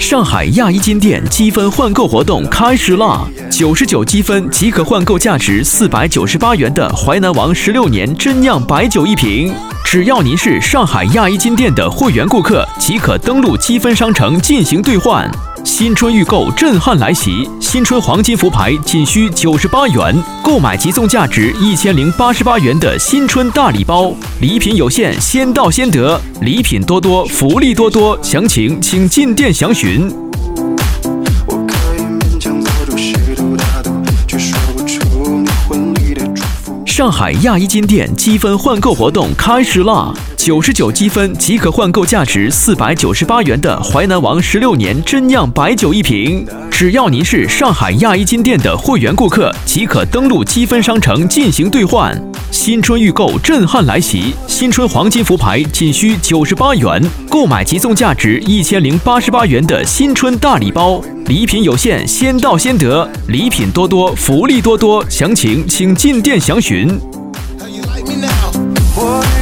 上海亚一金店积分换购活动开始啦！99积分即可换购价值498元的淮南王16年真酿白酒一瓶。只要您是上海亚一金店的会员顾客，即可登录积分商城进行兑换。新春预购震撼来袭，新春黄金福牌仅需98元，购买即送价值1088元的新春大礼包。礼品有限，先到先得，礼品多多，福利多多，详情请进店详询。上海亚一金店积分换购活动开始啦！99积分即可换购价值498元的淮南王16年真酿白酒一瓶。只要您是上海亚一金店的会员顾客，即可登录积分商城进行兑换。新春预购震撼来袭，新春黄金福牌仅需98元，购买即送价值1088元的新春大礼包。礼品有限，先到先得，礼品多多，福利多多，详情请进店详询。